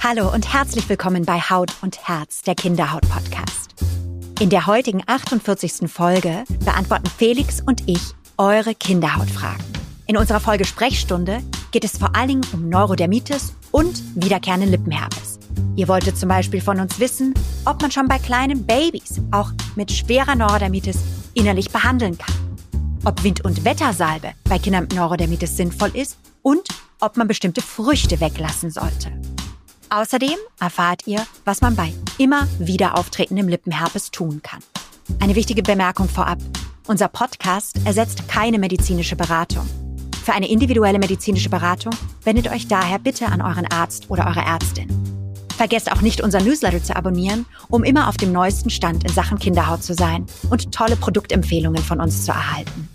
Hallo und herzlich willkommen bei Haut und Herz, der Kinderhaut-Podcast. In der heutigen 48. Folge beantworten Felix und ich eure Kinderhautfragen. In unserer Folge Sprechstunde geht es vor allen Dingen um Neurodermitis und wiederkehrenden Lippenherpes. Ihr wolltet zum Beispiel von uns wissen, ob man schon bei kleinen Babys auch mit schwerer Neurodermitis innerlich behandeln kann, ob Wind- und Wettersalbe bei Kindern mit Neurodermitis sinnvoll ist und ob man bestimmte Früchte weglassen sollte. Außerdem erfahrt ihr, was man bei immer wieder auftretendem Lippenherpes tun kann. Eine wichtige Bemerkung vorab: Unser Podcast ersetzt keine medizinische Beratung. Für eine individuelle medizinische Beratung wendet euch daher bitte an euren Arzt oder eure Ärztin. Vergesst auch nicht, unseren Newsletter zu abonnieren, um immer auf dem neuesten Stand in Sachen Kinderhaut zu sein und tolle Produktempfehlungen von uns zu erhalten.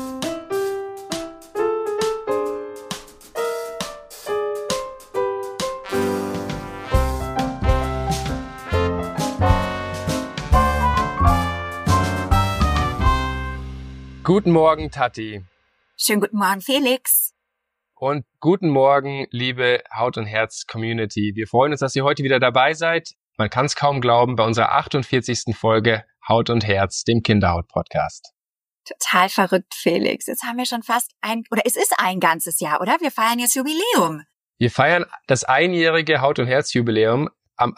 Guten Morgen, Tati. Schönen guten Morgen, Felix. Und guten Morgen, liebe Haut- und Herz-Community. Wir freuen uns, dass ihr heute wieder dabei seid. Man kann es kaum glauben, bei unserer 48. Folge Haut und Herz, dem Kinderhaut-Podcast. Total verrückt, Felix. Jetzt haben wir schon fast es ist ein ganzes Jahr, oder? Wir feiern jetzt Jubiläum. Wir feiern das einjährige Haut- und Herz-Jubiläum. Am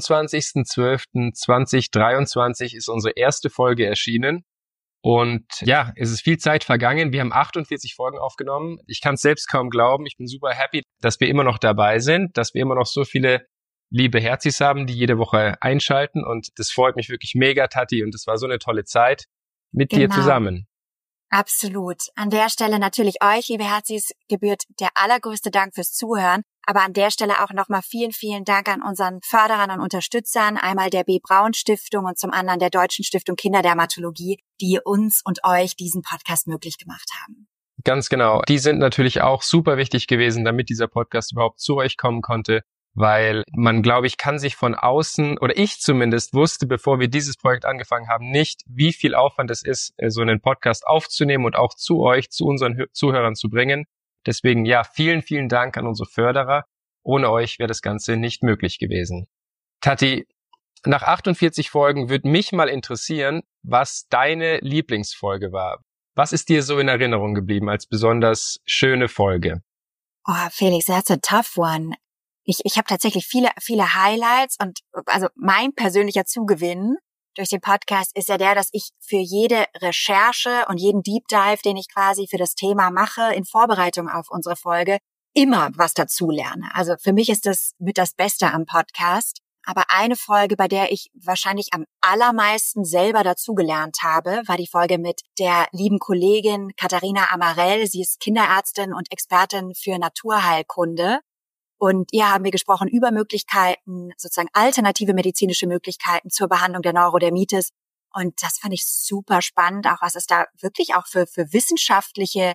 28.12.2023 ist unsere erste Folge erschienen. Und ja, es ist viel Zeit vergangen. Wir haben 48 Folgen aufgenommen. Ich kann es selbst kaum glauben. Ich bin super happy, dass wir immer noch dabei sind, dass wir immer noch so viele liebe Herzis haben, die jede Woche einschalten. Und das freut mich wirklich mega, Tati. Und es war so eine tolle Zeit mit dir zusammen. Absolut. An der Stelle natürlich euch, liebe Herzis, gebührt der allergrößte Dank fürs Zuhören. Aber an der Stelle auch nochmal vielen, vielen Dank an unseren Förderern und Unterstützern. Einmal der B. Braun Stiftung und zum anderen der Deutschen Stiftung Kinderdermatologie, die uns und euch diesen Podcast möglich gemacht haben. Ganz genau. Die sind natürlich auch super wichtig gewesen, damit dieser Podcast überhaupt zu euch kommen konnte. Weil man, glaube ich, kann sich von außen, oder ich zumindest wusste, bevor wir dieses Projekt angefangen haben, nicht, wie viel Aufwand es ist, so einen Podcast aufzunehmen und auch zu euch, zu unseren Zuhörern zu bringen. Deswegen, ja, vielen, vielen Dank an unsere Förderer. Ohne euch wäre das Ganze nicht möglich gewesen. Tati, nach 48 Folgen würde mich mal interessieren, was deine Lieblingsfolge war. Was ist dir so in Erinnerung geblieben als besonders schöne Folge? Oh, Felix, that's a tough one. Ich habe tatsächlich viele Highlights und also mein persönlicher Zugewinn durch den Podcast ist ja der, dass ich für jede Recherche und jeden Deep Dive, den ich quasi für das Thema mache, in Vorbereitung auf unsere Folge, immer was dazulerne. Also für mich ist das mit das Beste am Podcast. Aber eine Folge, bei der ich wahrscheinlich am allermeisten selber dazugelernt habe, war die Folge mit der lieben Kollegin Katharina Amarell. Sie ist Kinderärztin und Expertin für Naturheilkunde. Und ihr haben wir gesprochen über Möglichkeiten, sozusagen alternative medizinische Möglichkeiten zur Behandlung der Neurodermitis. Und das fand ich super spannend, auch was es da wirklich auch für wissenschaftliche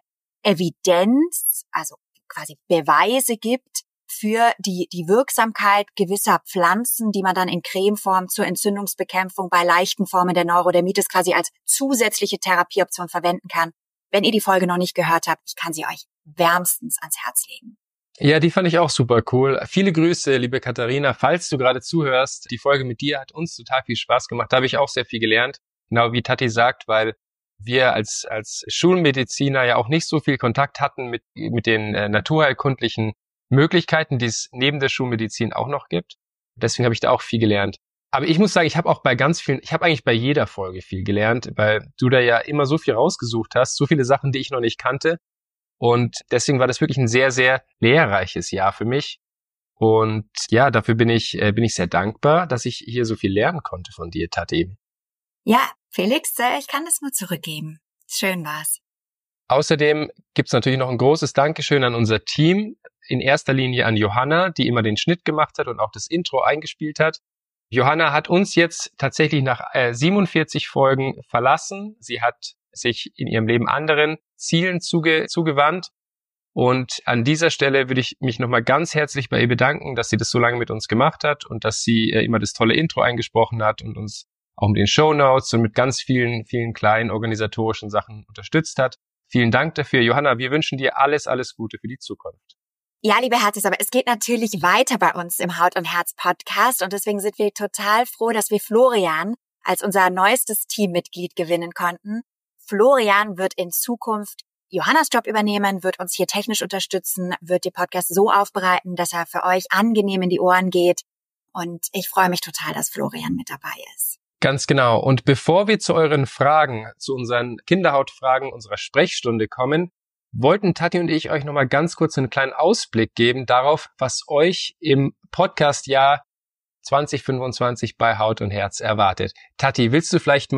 Evidenz, also quasi Beweise gibt für die Wirksamkeit gewisser Pflanzen, die man dann in Cremeform zur Entzündungsbekämpfung bei leichten Formen der Neurodermitis quasi als zusätzliche Therapieoption verwenden kann. Wenn ihr die Folge noch nicht gehört habt, ich kann sie euch wärmstens ans Herz legen. Ja, die fand ich auch super cool. Viele Grüße, liebe Katharina, falls du gerade zuhörst. Die Folge mit dir hat uns total viel Spaß gemacht. Da habe ich auch sehr viel gelernt, genau wie Tati sagt, weil wir als Schulmediziner ja auch nicht so viel Kontakt hatten mit den naturheilkundlichen Möglichkeiten, die es neben der Schulmedizin auch noch gibt. Deswegen habe ich da auch viel gelernt. Aber ich muss sagen, ich habe eigentlich bei jeder Folge viel gelernt, weil du da ja immer so viel rausgesucht hast, so viele Sachen, die ich noch nicht kannte. Und deswegen war das wirklich ein sehr, sehr lehrreiches Jahr für mich. Und ja, dafür bin ich sehr dankbar, dass ich hier so viel lernen konnte von dir, Tati. Ja, Felix, ich kann das nur zurückgeben. Schön war's. Außerdem gibt's natürlich noch ein großes Dankeschön an unser Team. In erster Linie an Johanna, die immer den Schnitt gemacht hat und auch das Intro eingespielt hat. Johanna hat uns jetzt tatsächlich nach 47 Folgen verlassen. Sie hat sich in ihrem Leben anderen Zielen zugewandt. Und an dieser Stelle würde ich mich nochmal ganz herzlich bei ihr bedanken, dass sie das so lange mit uns gemacht hat und dass sie immer das tolle Intro eingesprochen hat und uns auch mit den Shownotes und mit ganz vielen, vielen kleinen organisatorischen Sachen unterstützt hat. Vielen Dank dafür. Johanna, wir wünschen dir alles, alles Gute für die Zukunft. Ja, liebe Herzis, aber es geht natürlich weiter bei uns im Haut und Herz Podcast und deswegen sind wir total froh, dass wir Florian als unser neuestes Teammitglied gewinnen konnten. Florian wird in Zukunft Johannas Job übernehmen, wird uns hier technisch unterstützen, wird den Podcast so aufbereiten, dass er für euch angenehm in die Ohren geht. Und ich freue mich total, dass Florian mit dabei ist. Ganz genau. Und bevor wir zu euren Fragen, zu unseren Kinderhautfragen unserer Sprechstunde kommen, wollten Tati und ich euch nochmal ganz kurz einen kleinen Ausblick geben darauf, was euch im Podcast-Jahr 2025 bei Haut und Herz erwartet. Tati, willst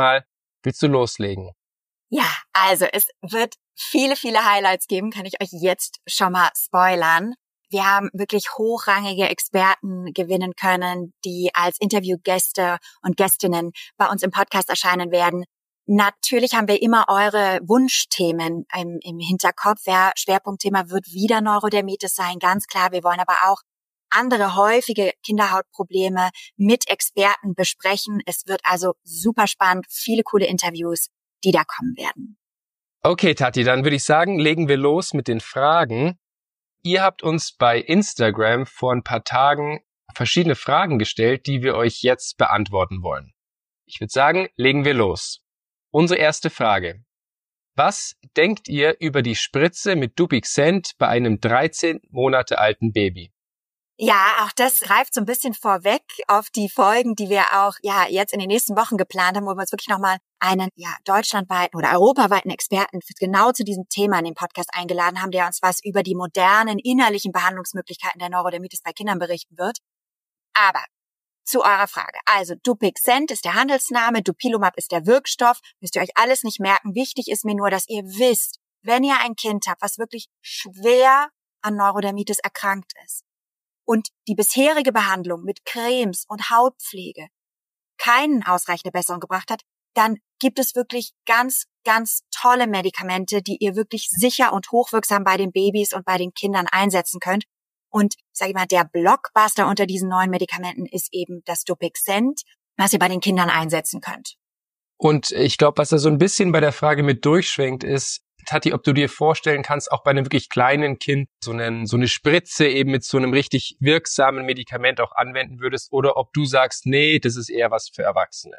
du loslegen? Ja, also es wird viele, viele Highlights geben, kann ich euch jetzt schon mal spoilern. Wir haben wirklich hochrangige Experten gewinnen können, die als Interviewgäste und Gästinnen bei uns im Podcast erscheinen werden. Natürlich haben wir immer eure Wunschthemen im Hinterkopf. Ja, Schwerpunktthema wird wieder Neurodermitis sein, ganz klar. Wir wollen aber auch andere häufige Kinderhautprobleme mit Experten besprechen. Es wird also super spannend, viele coole Interviews, die da kommen werden. Okay, Tati, dann würde ich sagen, legen wir los mit den Fragen. Ihr habt uns bei Instagram vor ein paar Tagen verschiedene Fragen gestellt, die wir euch jetzt beantworten wollen. Ich würde sagen, legen wir los. Unsere erste Frage. Was denkt ihr über die Spritze mit Dupixent bei einem 13 Monate alten Baby? Ja, auch das greift so ein bisschen vorweg auf die Folgen, die wir auch jetzt in den nächsten Wochen geplant haben, wo wir uns wirklich nochmal einen deutschlandweiten oder europaweiten Experten genau zu diesem Thema in den Podcast eingeladen haben, der uns was über die modernen innerlichen Behandlungsmöglichkeiten der Neurodermitis bei Kindern berichten wird. Aber zu eurer Frage. Also Dupixent ist der Handelsname, Dupilumab ist der Wirkstoff. Müsst ihr euch alles nicht merken. Wichtig ist mir nur, dass ihr wisst, wenn ihr ein Kind habt, was wirklich schwer an Neurodermitis erkrankt ist, und die bisherige Behandlung mit Cremes und Hautpflege keinen ausreichende Besserung gebracht hat, dann gibt es wirklich ganz, ganz tolle Medikamente, die ihr wirklich sicher und hochwirksam bei den Babys und bei den Kindern einsetzen könnt. Und sag ich mal, der Blockbuster unter diesen neuen Medikamenten ist eben das Dupixent, was ihr bei den Kindern einsetzen könnt. Und ich glaube, was da so ein bisschen bei der Frage mit durchschwenkt, ist, Tati, ob du dir vorstellen kannst, auch bei einem wirklich kleinen Kind so eine Spritze eben mit so einem richtig wirksamen Medikament auch anwenden würdest, oder ob du sagst, nee, das ist eher was für Erwachsene.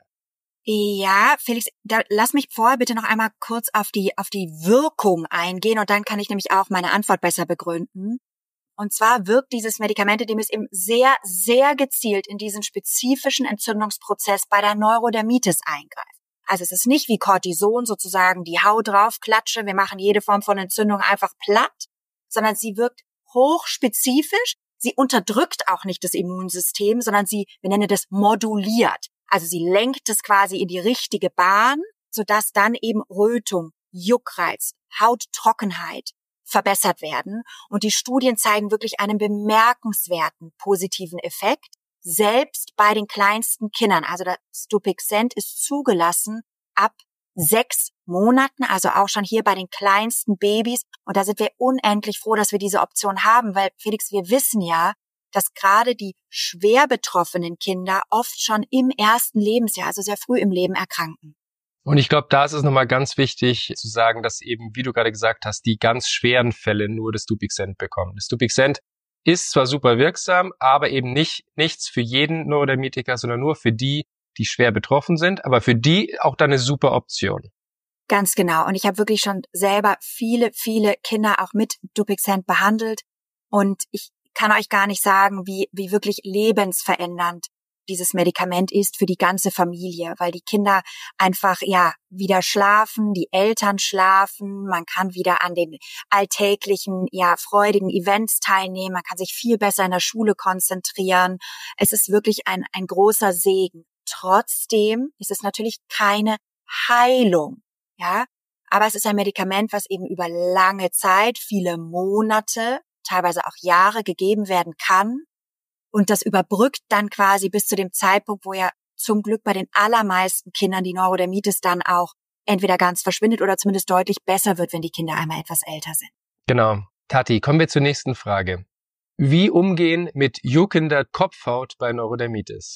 Ja, Felix, lass mich vorher bitte noch einmal kurz auf die Wirkung eingehen und dann kann ich nämlich auch meine Antwort besser begründen. Und zwar wirkt dieses Medikament, indem es eben sehr, sehr gezielt in diesen spezifischen Entzündungsprozess bei der Neurodermitis eingreift. Also es ist nicht wie Cortison sozusagen die Haut draufklatsche, wir machen jede Form von Entzündung einfach platt, sondern sie wirkt hochspezifisch, sie unterdrückt auch nicht das Immunsystem, sondern wir nennen das moduliert. Also sie lenkt es quasi in die richtige Bahn, sodass dann eben Rötung, Juckreiz, Hauttrockenheit verbessert werden. Und die Studien zeigen wirklich einen bemerkenswerten positiven Effekt, selbst bei den kleinsten Kindern. Also das Dupixent ist zugelassen ab 6 Monaten, also auch schon hier bei den kleinsten Babys. Und da sind wir unendlich froh, dass wir diese Option haben, weil, Felix, wir wissen ja, dass gerade die schwer betroffenen Kinder oft schon im ersten Lebensjahr, also sehr früh im Leben, erkranken. Und ich glaube, da ist es nochmal ganz wichtig zu sagen, dass eben, wie du gerade gesagt hast, die ganz schweren Fälle nur das Dupixent bekommen. Das Dupixent ist zwar super wirksam, aber eben nichts für jeden Neurodermitiker, sondern nur für die, die schwer betroffen sind, aber für die auch dann eine super Option. Ganz genau. Und ich habe wirklich schon selber viele, viele Kinder auch mit Dupixent behandelt. Und ich kann euch gar nicht sagen, wie wirklich lebensverändernd dieses Medikament ist für die ganze Familie, weil die Kinder einfach wieder schlafen, die Eltern schlafen, man kann wieder an den alltäglichen freudigen Events teilnehmen, man kann sich viel besser in der Schule konzentrieren. Es ist wirklich ein großer Segen. Trotzdem ist es natürlich keine Heilung, aber es ist ein Medikament, was eben über lange Zeit, viele Monate, teilweise auch Jahre gegeben werden kann. Und das überbrückt dann quasi bis zu dem Zeitpunkt, wo ja zum Glück bei den allermeisten Kindern die Neurodermitis dann auch entweder ganz verschwindet oder zumindest deutlich besser wird, wenn die Kinder einmal etwas älter sind. Genau. Tati, kommen wir zur nächsten Frage. Wie umgehen mit juckender Kopfhaut bei Neurodermitis?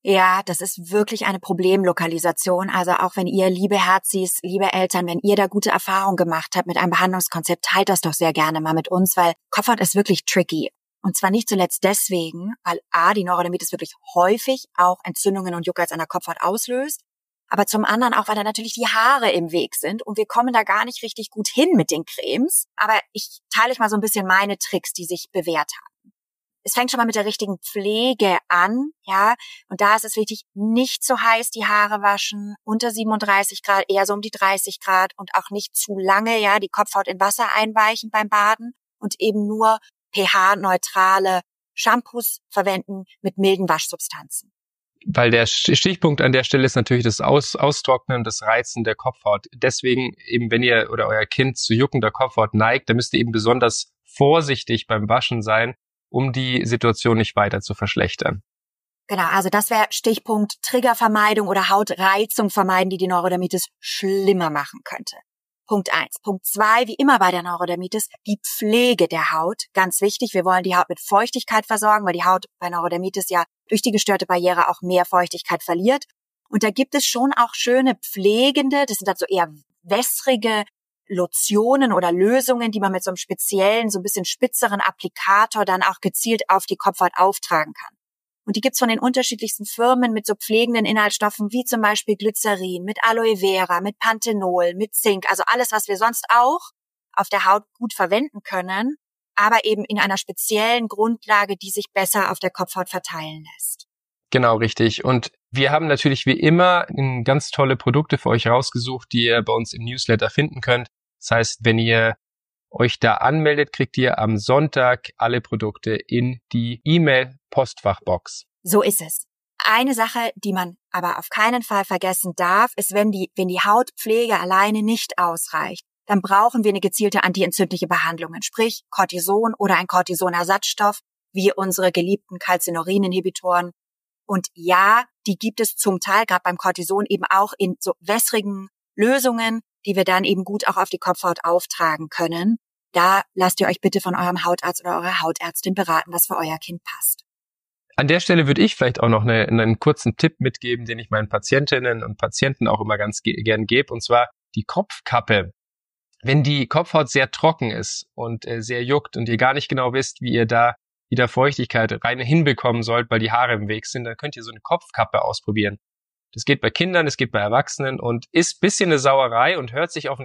Ja, das ist wirklich eine Problemlokalisation. Also auch wenn ihr, liebe Herzis, liebe Eltern, wenn ihr da gute Erfahrungen gemacht habt mit einem Behandlungskonzept, teilt das doch sehr gerne mal mit uns, weil Kopfhaut ist wirklich tricky. Und zwar nicht zuletzt deswegen, weil die Neurodermitis wirklich häufig auch Entzündungen und Juckreiz an der Kopfhaut auslöst. Aber zum anderen auch, weil da natürlich die Haare im Weg sind und wir kommen da gar nicht richtig gut hin mit den Cremes. Aber ich teile euch mal so ein bisschen meine Tricks, die sich bewährt haben. Es fängt schon mal mit der richtigen Pflege an, ja. Und da ist es wichtig, nicht zu heiß die Haare waschen, unter 37 Grad, eher so um die 30 Grad und auch nicht zu lange, ja, die Kopfhaut in Wasser einweichen beim Baden und eben nur pH-neutrale Shampoos verwenden mit milden Waschsubstanzen. Weil der Stichpunkt an der Stelle ist natürlich das Austrocknen, das Reizen der Kopfhaut. Deswegen eben, wenn ihr oder euer Kind zu juckender Kopfhaut neigt, dann müsst ihr eben besonders vorsichtig beim Waschen sein, um die Situation nicht weiter zu verschlechtern. Genau, also das wäre Stichpunkt Triggervermeidung oder Hautreizung vermeiden, die Neurodermitis schlimmer machen könnte. Punkt 1. Punkt 2, wie immer bei der Neurodermitis, die Pflege der Haut. Ganz wichtig, wir wollen die Haut mit Feuchtigkeit versorgen, weil die Haut bei Neurodermitis ja durch die gestörte Barriere auch mehr Feuchtigkeit verliert. Und da gibt es schon auch schöne pflegende, das sind dann so eher wässrige Lotionen oder Lösungen, die man mit so einem speziellen, so ein bisschen spitzeren Applikator dann auch gezielt auf die Kopfhaut auftragen kann. Und die gibt's von den unterschiedlichsten Firmen mit so pflegenden Inhaltsstoffen wie zum Beispiel Glycerin, mit Aloe Vera, mit Panthenol, mit Zink, also alles, was wir sonst auch auf der Haut gut verwenden können, aber eben in einer speziellen Grundlage, die sich besser auf der Kopfhaut verteilen lässt. Genau, richtig. Und wir haben natürlich wie immer ganz tolle Produkte für euch rausgesucht, die ihr bei uns im Newsletter finden könnt. Das heißt, wenn ihr euch da anmeldet, kriegt ihr am Sonntag alle Produkte in die E-Mail-Postfachbox. So ist es. Eine Sache, die man aber auf keinen Fall vergessen darf, ist, wenn die Hautpflege alleine nicht ausreicht, dann brauchen wir eine gezielte antientzündliche Behandlung, sprich Cortison oder ein Cortisonersatzstoff, wie unsere geliebten Calcineurin-Inhibitoren. Und ja, die gibt es zum Teil, gerade beim Cortison, eben auch in so wässrigen Lösungen, die wir dann eben gut auch auf die Kopfhaut auftragen können. Da lasst ihr euch bitte von eurem Hautarzt oder eurer Hautärztin beraten, was für euer Kind passt. An der Stelle würde ich vielleicht auch noch einen kurzen Tipp mitgeben, den ich meinen Patientinnen und Patienten auch immer ganz gern gebe, und zwar die Kopfkappe. Wenn die Kopfhaut sehr trocken ist und sehr juckt und ihr gar nicht genau wisst, wie ihr da wieder Feuchtigkeit rein hinbekommen sollt, weil die Haare im Weg sind, dann könnt ihr so eine Kopfkappe ausprobieren. Das geht bei Kindern, das geht bei Erwachsenen und ist ein bisschen eine Sauerei und hört sich aufs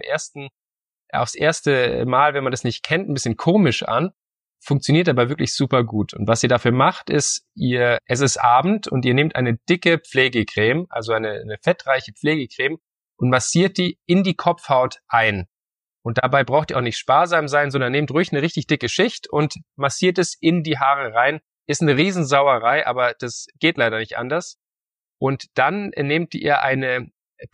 erste Mal, wenn man das nicht kennt, ein bisschen komisch an, funktioniert aber wirklich super gut. Und was ihr dafür macht, ist, es ist Abend und ihr nehmt eine dicke Pflegecreme, also eine fettreiche Pflegecreme und massiert die in die Kopfhaut ein. Und dabei braucht ihr auch nicht sparsam sein, sondern nehmt ruhig eine richtig dicke Schicht und massiert es in die Haare rein. Ist eine Riesensauerei, aber das geht leider nicht anders. Und dann nehmt ihr eine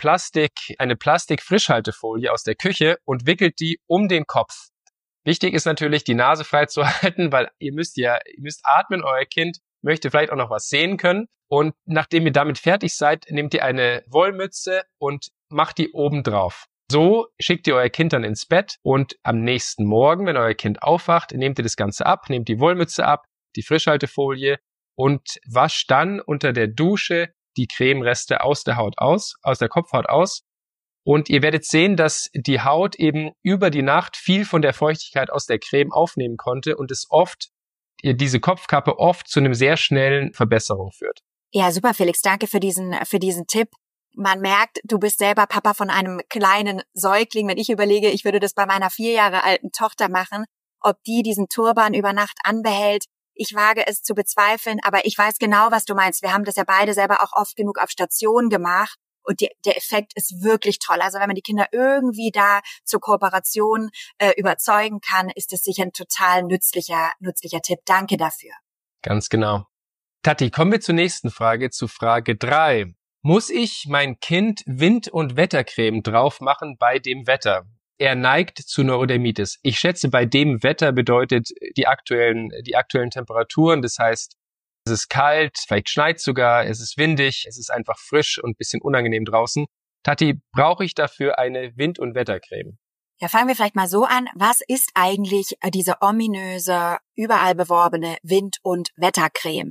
Plastik-Frischhaltefolie aus der Küche und wickelt die um den Kopf. Wichtig ist natürlich, die Nase frei zu halten, weil ihr müsst atmen, euer Kind möchte vielleicht auch noch was sehen können. Und nachdem ihr damit fertig seid, nehmt ihr eine Wollmütze und macht die oben drauf. So schickt ihr euer Kind dann ins Bett und am nächsten Morgen, wenn euer Kind aufwacht, nehmt ihr das Ganze ab, nehmt die Wollmütze ab, die Frischhaltefolie und wascht dann unter der Dusche die Cremereste aus der Kopfhaut aus. Und ihr werdet sehen, dass die Haut eben über die Nacht viel von der Feuchtigkeit aus der Creme aufnehmen konnte und diese Kopfkappe oft zu einem sehr schnellen Verbesserung führt. Ja, super, Felix. Danke für diesen Tipp. Man merkt, du bist selber Papa von einem kleinen Säugling. Wenn ich überlege, ich würde das bei meiner 4 Jahre alten Tochter machen, ob die diesen Turban über Nacht anbehält. Ich wage es zu bezweifeln, aber ich weiß genau, was du meinst. Wir haben das ja beide selber auch oft genug auf Station gemacht und der Effekt ist wirklich toll. Also wenn man die Kinder irgendwie da zur Kooperation überzeugen kann, ist es sicher ein total nützlicher Tipp. Danke dafür. Ganz genau. Tati, kommen wir zur nächsten Frage, zu Frage 3. Muss ich mein Kind Wind- und Wettercreme drauf machen bei dem Wetter? Er neigt zu Neurodermitis. Ich schätze, bei dem Wetter bedeutet die aktuellen Temperaturen. Das heißt, es ist kalt, vielleicht schneit sogar, es ist windig, es ist einfach frisch und ein bisschen unangenehm draußen. Tati, brauche ich dafür eine Wind- und Wettercreme? Ja, fangen wir vielleicht mal so an. Was ist eigentlich diese ominöse, überall beworbene Wind- und Wettercreme?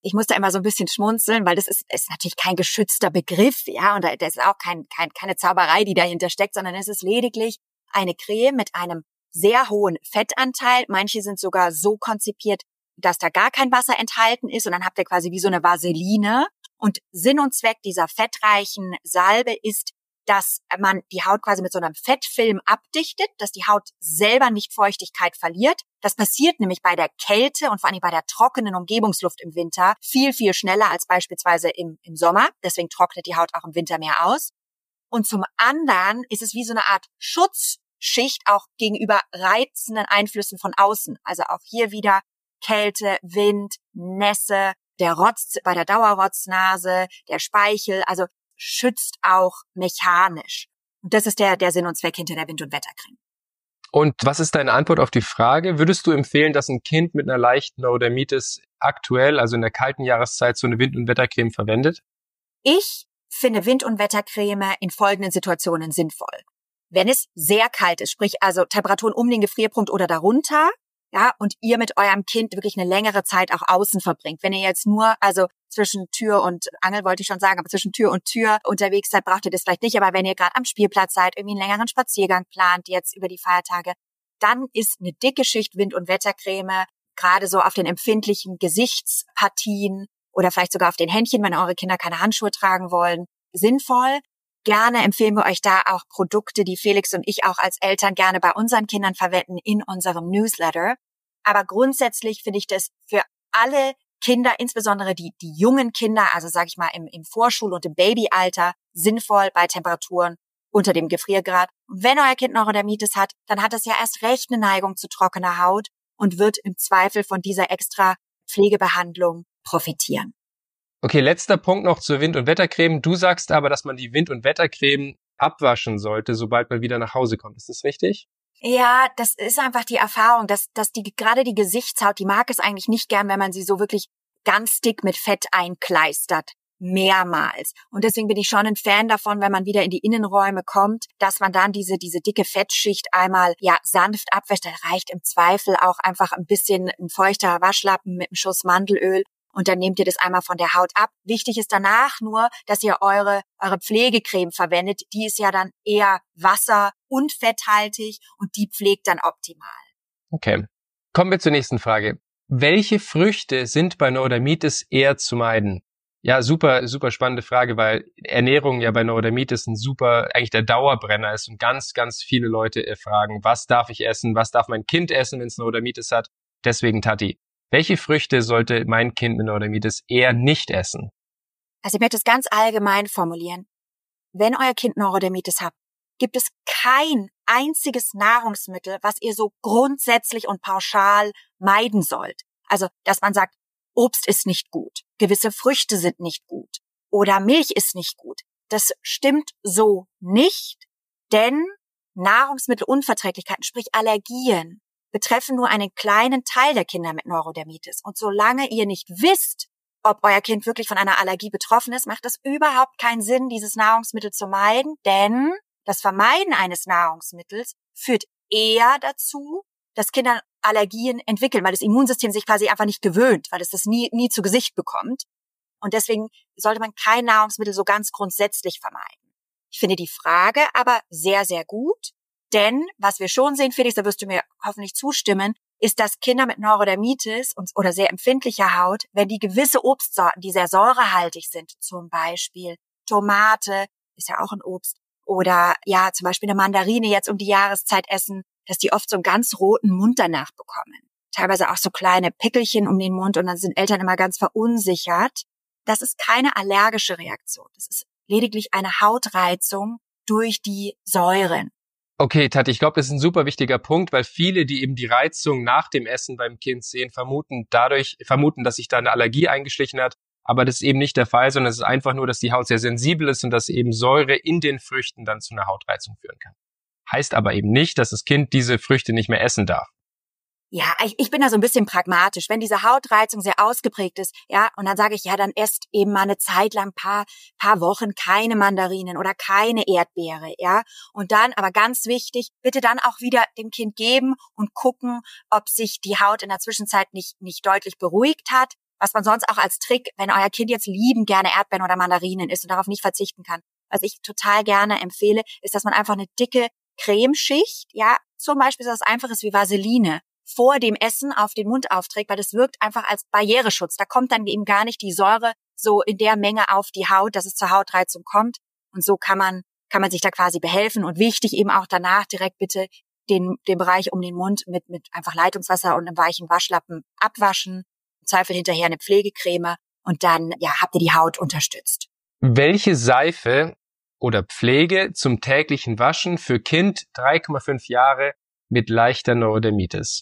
ich muss da immer so ein bisschen schmunzeln, weil das ist natürlich kein geschützter Begriff, ja, und das ist auch keine Zauberei, die dahinter steckt, sondern es ist lediglich eine Creme mit einem sehr hohen Fettanteil. Manche sind sogar so konzipiert, dass da gar kein Wasser enthalten ist und dann habt ihr quasi wie so eine Vaseline. Und Sinn und Zweck dieser fettreichen Salbe ist, dass man die Haut quasi mit so einem Fettfilm abdichtet, dass die Haut selber nicht Feuchtigkeit verliert. Das passiert nämlich bei der Kälte und vor allem bei der trockenen Umgebungsluft im Winter viel, viel schneller als beispielsweise im Sommer. Deswegen trocknet die Haut auch im Winter mehr aus. Und zum anderen ist es wie so eine Art Schutzschicht auch gegenüber reizenden Einflüssen von außen. Also auch hier wieder Kälte, Wind, Nässe, der Rotz bei der Dauerrotznase, der Speichel, also schützt auch mechanisch. Und das ist der Sinn und Zweck hinter der Wind- und Wettercreme. Und was ist deine Antwort auf die Frage? Würdest du empfehlen, dass ein Kind mit einer leichten Neurodermitis aktuell, also in der kalten Jahreszeit, so eine Wind- und Wettercreme verwendet? Ich finde Wind- und Wettercreme in folgenden Situationen sinnvoll. Wenn es sehr kalt ist, sprich also Temperaturen um den Gefrierpunkt oder darunter, ja, und ihr mit eurem Kind wirklich eine längere Zeit auch außen verbringt. Wenn ihr jetzt nur, also zwischen Tür und Angel wollte ich schon sagen, aber zwischen Tür und Tür unterwegs seid, braucht ihr das vielleicht nicht. Aber wenn ihr gerade am Spielplatz seid, irgendwie einen längeren Spaziergang plant, jetzt über die Feiertage, dann ist eine dicke Schicht Wind- und Wettercreme, gerade so auf den empfindlichen Gesichtspartien oder vielleicht sogar auf den Händchen, wenn eure Kinder keine Handschuhe tragen wollen, sinnvoll. Gerne empfehlen wir euch da auch Produkte, die Felix und ich auch als Eltern gerne bei unseren Kindern verwenden in unserem Newsletter. Aber grundsätzlich finde ich das für alle Kinder, insbesondere die jungen Kinder, also sage ich mal im Vorschul- und im Babyalter, sinnvoll bei Temperaturen unter dem Gefriergrad. Und wenn euer Kind Neurodermitis hat, dann hat es ja erst recht eine Neigung zu trockener Haut und wird im Zweifel von dieser extra Pflegebehandlung profitieren. Okay, letzter Punkt noch zur Wind- und Wettercreme. Du sagst aber, dass man die Wind- und Wettercreme abwaschen sollte, sobald man wieder nach Hause kommt. Ist das richtig? Ja, das ist einfach die Erfahrung, dass gerade die Gesichtshaut, die mag es eigentlich nicht gern, wenn man sie so wirklich ganz dick mit Fett einkleistert. Mehrmals. Und deswegen bin ich schon ein Fan davon, wenn man wieder in die Innenräume kommt, dass man dann diese dicke Fettschicht einmal, ja, sanft abwäscht. Da reicht im Zweifel auch einfach ein bisschen ein feuchter Waschlappen mit einem Schuss Mandelöl. Und dann nehmt ihr das einmal von der Haut ab. Wichtig ist danach nur, dass ihr eure Pflegecreme verwendet. Die ist ja dann eher wasser- und fetthaltig und die pflegt dann optimal. Okay. Kommen wir zur nächsten Frage. Welche Früchte sind bei Neurodermitis eher zu meiden? Ja, super, super spannende Frage, weil Ernährung ja bei Neurodermitis eigentlich der Dauerbrenner ist und ganz, ganz viele Leute fragen, was darf ich essen, was darf mein Kind essen, wenn es Neurodermitis hat? Deswegen, Tati, welche Früchte sollte mein Kind mit Neurodermitis eher nicht essen? Also ich möchte es ganz allgemein formulieren. Wenn euer Kind Neurodermitis hat, gibt es kein einziges Nahrungsmittel, was ihr so grundsätzlich und pauschal meiden sollt. Also, dass man sagt, Obst ist nicht gut, gewisse Früchte sind nicht gut oder Milch ist nicht gut. Das stimmt so nicht, denn Nahrungsmittelunverträglichkeiten, sprich Allergien, betreffen nur einen kleinen Teil der Kinder mit Neurodermitis. Und solange ihr nicht wisst, ob euer Kind wirklich von einer Allergie betroffen ist, macht es überhaupt keinen Sinn, dieses Nahrungsmittel zu meiden, denn das Vermeiden eines Nahrungsmittels führt eher dazu, dass Kinder Allergien entwickeln, weil das Immunsystem sich quasi einfach nicht gewöhnt, weil es das nie zu Gesicht bekommt. Und deswegen sollte man kein Nahrungsmittel so ganz grundsätzlich vermeiden. Ich finde die Frage aber sehr, sehr gut, denn was wir schon sehen, Felix, da wirst du mir hoffentlich zustimmen, ist, dass Kinder mit Neurodermitis oder sehr empfindlicher Haut, wenn die gewisse Obstsorten, die sehr säurehaltig sind, zum Beispiel Tomate, ist ja auch ein Obst, oder ja, zum Beispiel eine Mandarine jetzt um die Jahreszeit essen, dass die oft so einen ganz roten Mund danach bekommen. Teilweise auch so kleine Pickelchen um den Mund und dann sind Eltern immer ganz verunsichert. Das ist keine allergische Reaktion. Das ist lediglich eine Hautreizung durch die Säuren. Okay, Tati, ich glaube, das ist ein super wichtiger Punkt, weil viele, die eben die Reizung nach dem Essen beim Kind sehen, vermuten, dass sich da eine Allergie eingeschlichen hat. Aber das ist eben nicht der Fall, sondern es ist einfach nur, dass die Haut sehr sensibel ist und dass eben Säure in den Früchten dann zu einer Hautreizung führen kann. Heißt aber eben nicht, dass das Kind diese Früchte nicht mehr essen darf. Ja, ich bin da so ein bisschen pragmatisch. Wenn diese Hautreizung sehr ausgeprägt ist, ja, und dann sage ich, ja, dann esst eben mal eine Zeit lang, paar Wochen keine Mandarinen oder keine Erdbeere, ja. Und dann, aber ganz wichtig, bitte dann auch wieder dem Kind geben und gucken, ob sich die Haut in der Zwischenzeit nicht deutlich beruhigt hat. was man sonst auch als Trick, wenn euer Kind jetzt liebend gerne Erdbeeren oder Mandarinen isst und darauf nicht verzichten kann, was ich total gerne empfehle, ist, dass man einfach eine dicke Cremeschicht, ja, zum Beispiel so was Einfaches wie Vaseline, vor dem Essen auf den Mund aufträgt, weil das wirkt einfach als Barriereschutz. Da kommt dann eben gar nicht die Säure so in der Menge auf die Haut, dass es zur Hautreizung kommt. Und so kann man sich da quasi behelfen. Und wichtig eben auch danach direkt bitte den Bereich um den Mund mit einfach Leitungswasser und einem weichen Waschlappen abwaschen. Im Zweifel hinterher eine Pflegecreme und dann, ja, habt ihr die Haut unterstützt. Welche Seife oder Pflege zum täglichen Waschen für Kind 3,5 Jahre mit leichter Neurodermitis?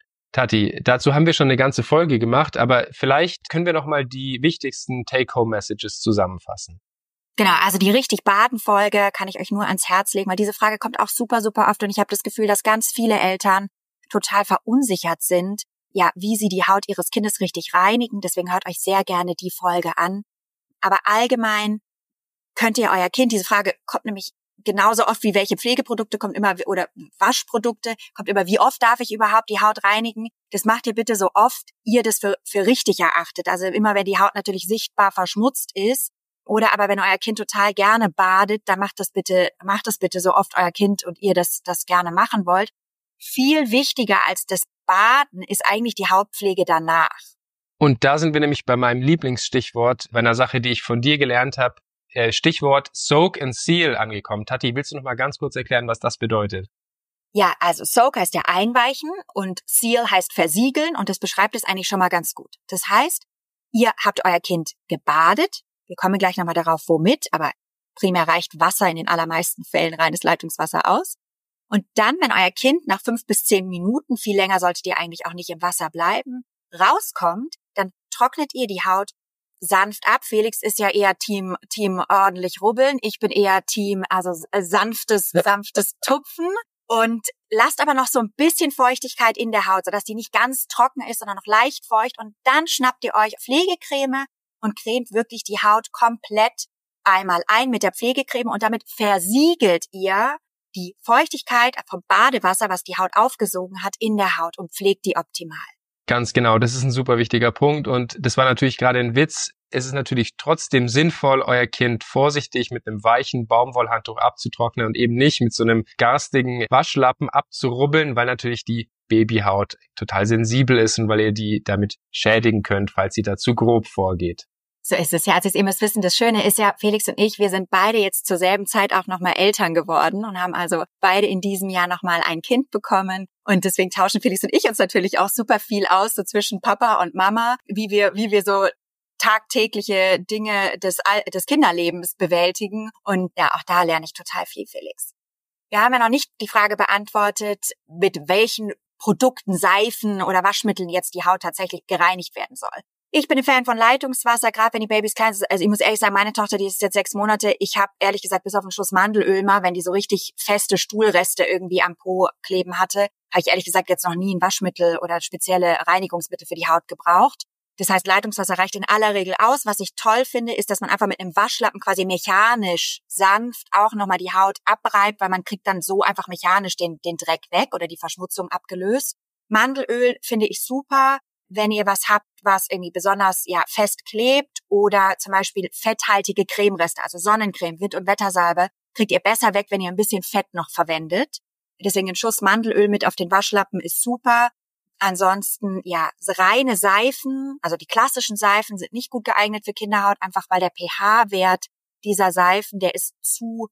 Tati, dazu haben wir schon eine ganze Folge gemacht, aber vielleicht können wir noch mal die wichtigsten Take-Home-Messages zusammenfassen. Genau, also die Richtig-Baden-Folge kann ich euch nur ans Herz legen, weil diese Frage kommt auch super, super oft und ich habe das Gefühl, dass ganz viele Eltern total verunsichert sind, ja, wie sie die Haut ihres Kindes richtig reinigen. Deswegen hört euch sehr gerne die Folge an. Aber allgemein könnt ihr euer Kind, diese Frage kommt nämlich genauso oft wie welche Pflegeprodukte kommt immer, oder Waschprodukte, kommt immer, wie oft darf ich überhaupt die Haut reinigen? Das macht ihr bitte so oft ihr das für richtig erachtet. Also immer, wenn die Haut natürlich sichtbar verschmutzt ist, oder aber wenn euer Kind total gerne badet, dann macht das bitte so oft euer Kind und ihr das gerne machen wollt. Viel wichtiger als das Baden ist eigentlich die Hautpflege danach. Und da sind wir nämlich bei meinem Lieblingsstichwort, bei einer Sache, die ich von dir gelernt habe, Stichwort Soak and Seal angekommen. Tati, willst du noch mal ganz kurz erklären, was das bedeutet? Ja, also Soak heißt ja einweichen und Seal heißt versiegeln und das beschreibt es eigentlich schon mal ganz gut. Das heißt, ihr habt euer Kind gebadet. Wir kommen gleich nochmal darauf, womit, aber primär reicht Wasser in den allermeisten Fällen, reines Leitungswasser aus. Und dann, wenn euer Kind nach 5 bis 10 Minuten, viel länger solltet ihr eigentlich auch nicht im Wasser bleiben, rauskommt, dann trocknet ihr die Haut sanft ab. Felix ist ja eher Team ordentlich rubbeln. Ich bin eher Team, also sanftes Tupfen. Und lasst aber noch so ein bisschen Feuchtigkeit in der Haut, sodass die nicht ganz trocken ist, sondern noch leicht feucht. Und dann schnappt ihr euch Pflegecreme und cremt wirklich die Haut komplett einmal ein mit der Pflegecreme. Und damit versiegelt ihr die Feuchtigkeit vom Badewasser, was die Haut aufgesogen hat, in der Haut und pflegt die optimal. Ganz genau, das ist ein super wichtiger Punkt und das war natürlich gerade ein Witz. Es ist natürlich trotzdem sinnvoll, euer Kind vorsichtig mit einem weichen Baumwollhandtuch abzutrocknen und eben nicht mit so einem garstigen Waschlappen abzurubbeln, weil natürlich die Babyhaut total sensibel ist und weil ihr die damit schädigen könnt, falls sie da zu grob vorgeht. So ist es ja. Also ihr müsst wissen, das Schöne ist ja, Felix und ich, wir sind beide jetzt zur selben Zeit auch nochmal Eltern geworden und haben also beide in diesem Jahr nochmal ein Kind bekommen. Und deswegen tauschen Felix und ich uns natürlich auch super viel aus, so zwischen Papa und Mama, wie wir so tagtägliche Dinge des Kinderlebens bewältigen. Und ja, auch da lerne ich total viel, Felix. Wir haben ja noch nicht die Frage beantwortet, mit welchen Produkten, Seifen oder Waschmitteln jetzt die Haut tatsächlich gereinigt werden soll. Ich bin ein Fan von Leitungswasser, gerade wenn die Babys klein sind. Also ich muss ehrlich sagen, meine Tochter, die ist jetzt 6 Monate. Ich habe ehrlich gesagt bis auf den Schluss Mandelöl mal, wenn die so richtig feste Stuhlreste irgendwie am Po kleben hatte, habe ich ehrlich gesagt jetzt noch nie ein Waschmittel oder spezielle Reinigungsmittel für die Haut gebraucht. Das heißt, Leitungswasser reicht in aller Regel aus. Was ich toll finde, ist, dass man einfach mit einem Waschlappen quasi mechanisch sanft auch nochmal die Haut abreibt, weil man kriegt dann so einfach mechanisch den Dreck weg oder die Verschmutzung abgelöst. Mandelöl finde ich super, wenn ihr was habt, was irgendwie besonders fest klebt oder zum Beispiel fetthaltige Cremereste, also Sonnencreme, Wind- und Wettersalbe, kriegt ihr besser weg, wenn ihr ein bisschen Fett noch verwendet. Deswegen ein Schuss Mandelöl mit auf den Waschlappen ist super. Ansonsten, reine Seifen, also die klassischen Seifen sind nicht gut geeignet für Kinderhaut, einfach weil der pH-Wert dieser Seifen, der ist zu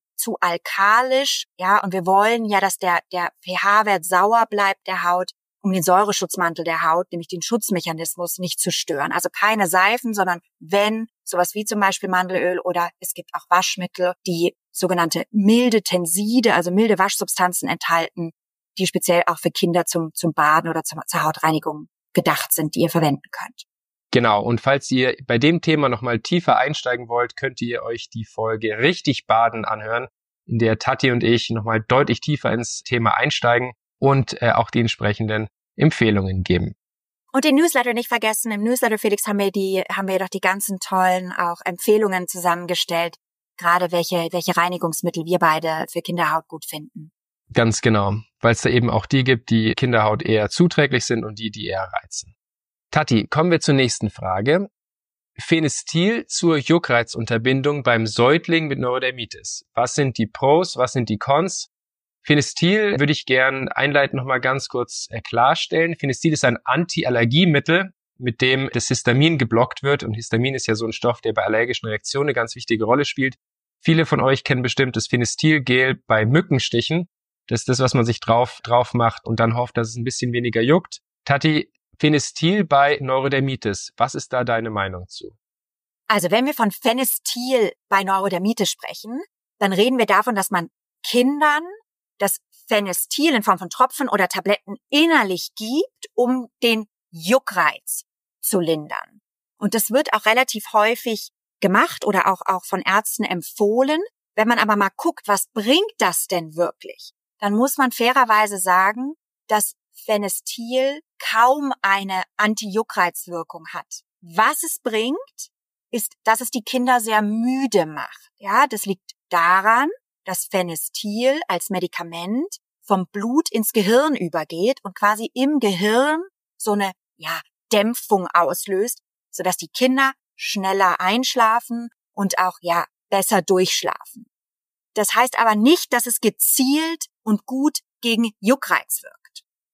alkalisch, und wir wollen ja, dass der pH-Wert sauer bleibt der Haut, um den Säureschutzmantel der Haut, nämlich den Schutzmechanismus, nicht zu stören. Also keine Seifen, sondern wenn, sowas wie zum Beispiel Mandelöl oder es gibt auch Waschmittel, die sogenannte milde Tenside, also milde Waschsubstanzen enthalten, die speziell auch für Kinder zum Baden oder zur Hautreinigung gedacht sind, die ihr verwenden könnt. Genau, und falls ihr bei dem Thema nochmal tiefer einsteigen wollt, könnt ihr euch die Folge Richtig Baden anhören, in der Tati und ich nochmal deutlich tiefer ins Thema einsteigen und auch die entsprechenden Empfehlungen geben. Und den Newsletter nicht vergessen. Im Newsletter, Felix, haben wir doch die ganzen tollen auch Empfehlungen zusammengestellt, gerade welche Reinigungsmittel wir beide für Kinderhaut gut finden. Ganz genau, weil es da eben auch die gibt, die Kinderhaut eher zuträglich sind und die eher reizen. Tati, kommen wir zur nächsten Frage. Phenestil zur Juckreizunterbindung beim Säugling mit Neurodermitis. Was sind die Pros, was sind die Cons? Phenestil würde ich gern einleitend nochmal ganz kurz klarstellen. Phenestil ist ein Antiallergiemittel, mit dem das Histamin geblockt wird. Und Histamin ist ja so ein Stoff, der bei allergischen Reaktionen eine ganz wichtige Rolle spielt. Viele von euch kennen bestimmt das Phenestilgel bei Mückenstichen. Das ist das, was man sich drauf macht und dann hofft, dass es ein bisschen weniger juckt. Tati, Phenestil bei Neurodermitis. Was ist da deine Meinung zu? Also wenn wir von Phenestil bei Neurodermitis sprechen, dann reden wir davon, dass man Kindern das Phenestil in Form von Tropfen oder Tabletten innerlich gibt, um den Juckreiz zu lindern. Und das wird auch relativ häufig gemacht oder auch von Ärzten empfohlen. Wenn man aber mal guckt, was bringt das denn wirklich, dann muss man fairerweise sagen, dass Phenestil kaum eine Anti-Juckreizwirkung hat. Was es bringt, ist, dass es die Kinder sehr müde macht. Ja, das liegt daran, dass Phenestil als Medikament vom Blut ins Gehirn übergeht und quasi im Gehirn so eine Dämpfung auslöst, sodass die Kinder schneller einschlafen und auch besser durchschlafen. Das heißt aber nicht, dass es gezielt und gut gegen Juckreiz wirkt.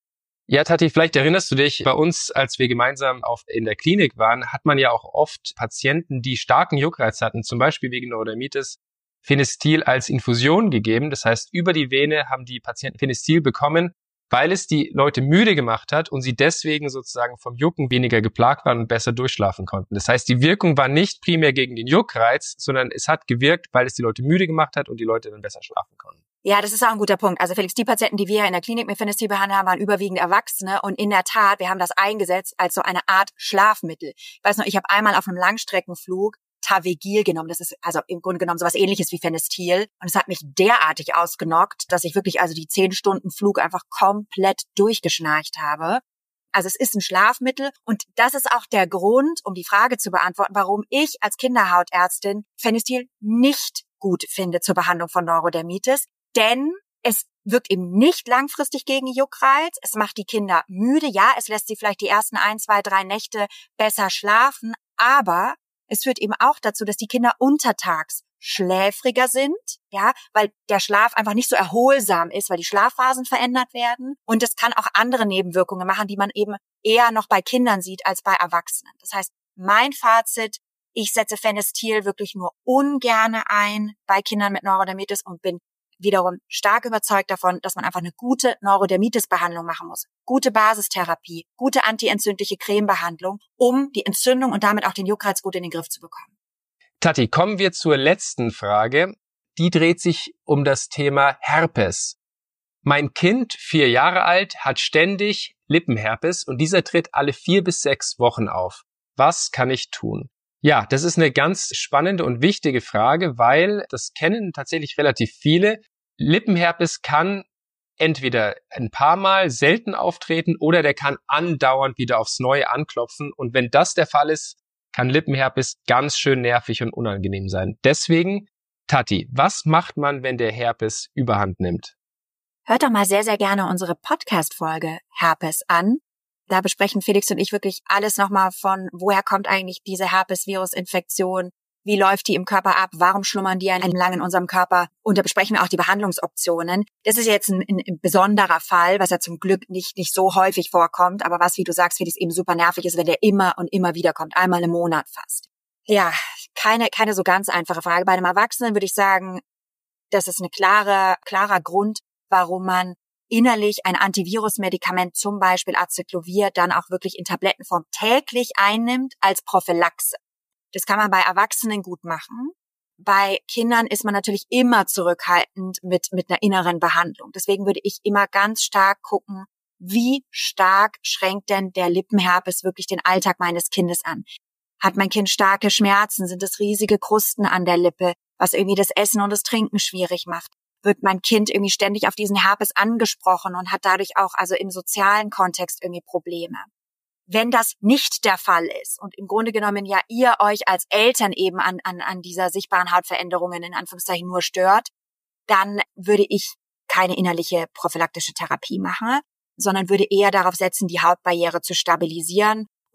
Ja, Tati, vielleicht erinnerst du dich, bei uns, als wir gemeinsam in der Klinik waren, hat man ja auch oft Patienten, die starken Juckreiz hatten, zum Beispiel wegen Neurodermitis, Phenestil als Infusion gegeben. Das heißt, über die Vene haben die Patienten Phenestil bekommen, weil es die Leute müde gemacht hat und sie deswegen sozusagen vom Jucken weniger geplagt waren und besser durchschlafen konnten. Das heißt, die Wirkung war nicht primär gegen den Juckreiz, sondern es hat gewirkt, weil es die Leute müde gemacht hat und die Leute dann besser schlafen konnten. Ja, das ist auch ein guter Punkt. Also Felix, die Patienten, die wir in der Klinik mit Phenestil behandelt haben, waren überwiegend Erwachsene und in der Tat, wir haben das eingesetzt als so eine Art Schlafmittel. Ich weiß noch, ich habe einmal auf einem Langstreckenflug Tavegil genommen. Das ist also im Grunde genommen sowas Ähnliches wie Phenestil. Und es hat mich derartig ausgenockt, dass ich wirklich also die 10 Stunden Flug einfach komplett durchgeschnarcht habe. Also es ist ein Schlafmittel und das ist auch der Grund, um die Frage zu beantworten, warum ich als Kinderhautärztin Phenestil nicht gut finde zur Behandlung von Neurodermitis. Denn es wirkt eben nicht langfristig gegen Juckreiz. Es macht die Kinder müde. Ja, es lässt sie vielleicht die ersten 1, 2, 3 Nächte besser schlafen. Aber es führt eben auch dazu, dass die Kinder untertags schläfriger sind, ja, weil der Schlaf einfach nicht so erholsam ist, weil die Schlafphasen verändert werden. Und es kann auch andere Nebenwirkungen machen, die man eben eher noch bei Kindern sieht als bei Erwachsenen. Das heißt, mein Fazit, ich setze Phenestil wirklich nur ungerne ein bei Kindern mit Neurodermitis und bin wiederum stark überzeugt davon, dass man einfach eine gute Neurodermitis-Behandlung machen muss. Gute Basistherapie, gute antientzündliche Cremebehandlung, um die Entzündung und damit auch den Juckreiz gut in den Griff zu bekommen. Tati, kommen wir zur letzten Frage. Die dreht sich um das Thema Herpes. Mein Kind, 4 Jahre alt, hat ständig Lippenherpes und dieser tritt alle 4 bis 6 Wochen auf. Was kann ich tun? Ja, das ist eine ganz spannende und wichtige Frage, weil das kennen tatsächlich relativ viele. Lippenherpes kann entweder ein paar Mal selten auftreten oder der kann andauernd wieder aufs Neue anklopfen. Und wenn das der Fall ist, kann Lippenherpes ganz schön nervig und unangenehm sein. Deswegen, Tati, was macht man, wenn der Herpes überhand nimmt? Hört doch mal sehr, sehr gerne unsere Podcast-Folge Herpes an. Da besprechen Felix und ich wirklich alles nochmal von, woher kommt eigentlich diese Herpes-Virus-Infektion, wie läuft die im Körper ab, warum schlummern die einem lang in unserem Körper und da besprechen wir auch die Behandlungsoptionen. Das ist jetzt ein besonderer Fall, was ja zum Glück nicht so häufig vorkommt, aber was, wie du sagst, Felix, eben super nervig ist, wenn der immer und immer wieder kommt, einmal im Monat fast. Ja, keine so ganz einfache Frage. Bei einem Erwachsenen würde ich sagen, das ist ein klarer Grund, warum man innerlich ein Antivirusmedikament, zum Beispiel Acyclovir, dann auch wirklich in Tablettenform täglich einnimmt als Prophylaxe. Das kann man bei Erwachsenen gut machen. Bei Kindern ist man natürlich immer zurückhaltend mit einer inneren Behandlung. Deswegen würde ich immer ganz stark gucken, wie stark schränkt denn der Lippenherpes wirklich den Alltag meines Kindes an? Hat mein Kind starke Schmerzen? Sind es riesige Krusten an der Lippe, was irgendwie das Essen und das Trinken schwierig macht? Wird mein Kind irgendwie ständig auf diesen Herpes angesprochen und hat dadurch auch also im sozialen Kontext irgendwie Probleme. Wenn das nicht der Fall ist und im Grunde genommen ja ihr euch als Eltern eben an dieser sichtbaren Hautveränderungen in Anführungszeichen nur stört, dann würde ich keine innerliche prophylaktische Therapie machen, sondern würde eher darauf setzen, die Hautbarriere zu stabilisieren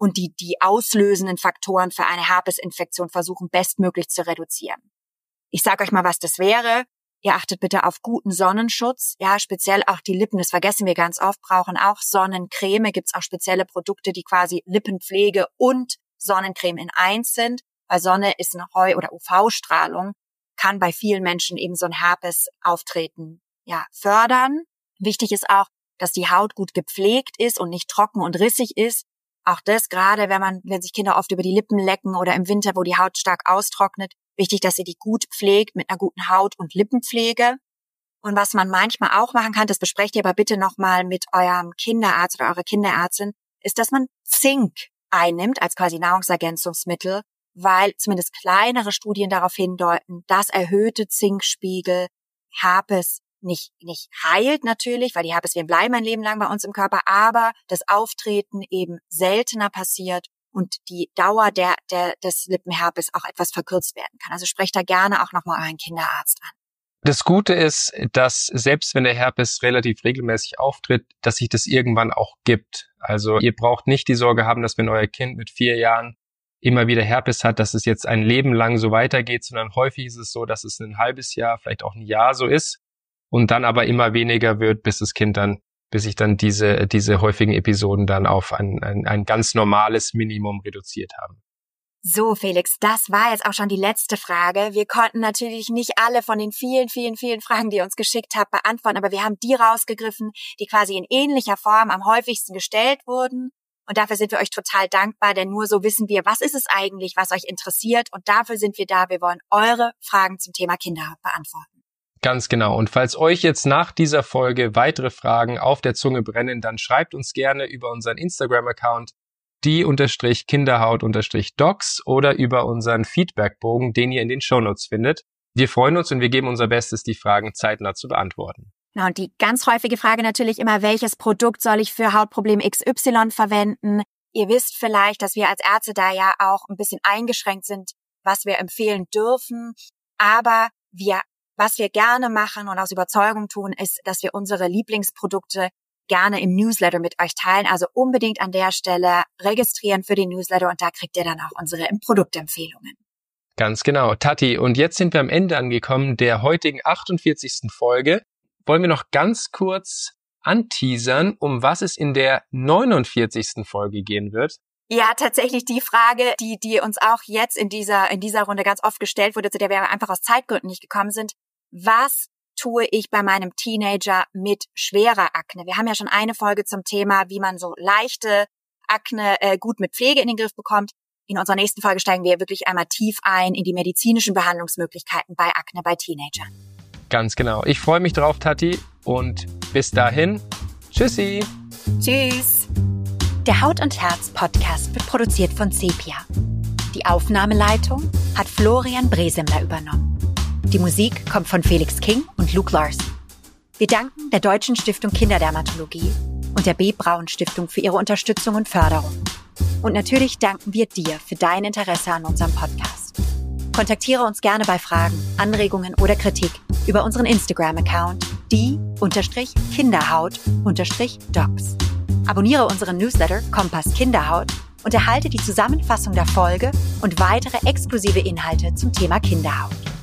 und die auslösenden Faktoren für eine Herpesinfektion versuchen, bestmöglich zu reduzieren. Ich sage euch mal, was das wäre. Ihr achtet bitte auf guten Sonnenschutz. Ja, speziell auch die Lippen, das vergessen wir ganz oft, brauchen auch Sonnencreme. Gibt es auch spezielle Produkte, die quasi Lippenpflege und Sonnencreme in eins sind. Weil Sonne ist eine oder UV-Strahlung, kann bei vielen Menschen eben so ein Herpesauftreten fördern. Wichtig ist auch, dass die Haut gut gepflegt ist und nicht trocken und rissig ist. Auch das gerade, wenn sich Kinder oft über die Lippen lecken oder im Winter, wo die Haut stark austrocknet, wichtig, dass ihr die gut pflegt mit einer guten Haut- und Lippenpflege. Und was man manchmal auch machen kann, das besprecht ihr aber bitte nochmal mit eurem Kinderarzt oder eurer Kinderärztin, ist, dass man Zink einnimmt als quasi Nahrungsergänzungsmittel, weil zumindest kleinere Studien darauf hindeuten, dass erhöhte Zinkspiegel Herpes nicht heilt natürlich, weil die Herpesviren bleiben ein Leben lang bei uns im Körper, aber das Auftreten eben seltener passiert und die Dauer des Lippenherpes auch etwas verkürzt werden kann. Also sprecht da gerne auch nochmal euren Kinderarzt an. Das Gute ist, dass selbst wenn der Herpes relativ regelmäßig auftritt, dass sich das irgendwann auch gibt. Also ihr braucht nicht die Sorge haben, dass wenn euer Kind mit 4 Jahren immer wieder Herpes hat, dass es jetzt ein Leben lang so weitergeht, sondern häufig ist es so, dass es ein halbes Jahr, vielleicht auch ein Jahr so ist und dann aber immer weniger wird, bis sich dann diese häufigen Episoden dann auf ein ganz normales Minimum reduziert haben. So, Felix, das war jetzt auch schon die letzte Frage. Wir konnten natürlich nicht alle von den vielen, vielen, vielen Fragen, die ihr uns geschickt habt, beantworten, aber wir haben die rausgegriffen, die quasi in ähnlicher Form am häufigsten gestellt wurden. Und dafür sind wir euch total dankbar, denn nur so wissen wir, was ist es eigentlich, was euch interessiert. Und dafür sind wir da. Wir wollen eure Fragen zum Thema Kinderhaut beantworten. Ganz genau. Und falls euch jetzt nach dieser Folge weitere Fragen auf der Zunge brennen, dann schreibt uns gerne über unseren Instagram-Account die_Kinderhaut_Docs oder über unseren Feedbackbogen, den ihr in den Shownotes findet. Wir freuen uns und wir geben unser Bestes, die Fragen zeitnah zu beantworten. Na, und die ganz häufige Frage natürlich immer, welches Produkt soll ich für Hautproblem XY verwenden? Ihr wisst vielleicht, dass wir als Ärzte da ja auch ein bisschen eingeschränkt sind, was wir empfehlen dürfen. Aber was wir gerne machen und aus Überzeugung tun, ist, dass wir unsere Lieblingsprodukte gerne im Newsletter mit euch teilen. Also unbedingt an der Stelle registrieren für den Newsletter und da kriegt ihr dann auch unsere Produktempfehlungen. Ganz genau. Tati, und jetzt sind wir am Ende angekommen der heutigen 48. Folge. Wollen wir noch ganz kurz anteasern, um was es in der 49. Folge gehen wird? Ja, tatsächlich die Frage, die uns auch jetzt in dieser Runde ganz oft gestellt wurde, zu der wir einfach aus Zeitgründen nicht gekommen sind. Was tue ich bei meinem Teenager mit schwerer Akne? Wir haben ja schon eine Folge zum Thema, wie man so leichte Akne gut mit Pflege in den Griff bekommt. In unserer nächsten Folge steigen wir wirklich einmal tief ein in die medizinischen Behandlungsmöglichkeiten bei Akne bei Teenagern. Ganz genau. Ich freue mich drauf, Tati. Und bis dahin, tschüssi. Tschüss. Der Haut und Herz Podcast wird produziert von Sepia. Die Aufnahmeleitung hat Florian Bresemler übernommen. Die Musik kommt von Felix King und Luke Larson. Wir danken der Deutschen Stiftung Kinderdermatologie und der B. Braun Stiftung für ihre Unterstützung und Förderung. Und natürlich danken wir dir für dein Interesse an unserem Podcast. Kontaktiere uns gerne bei Fragen, Anregungen oder Kritik über unseren Instagram-Account die_Kinderhaut_Docs. Abonniere unseren Newsletter Kompass Kinderhaut und erhalte die Zusammenfassung der Folge und weitere exklusive Inhalte zum Thema Kinderhaut.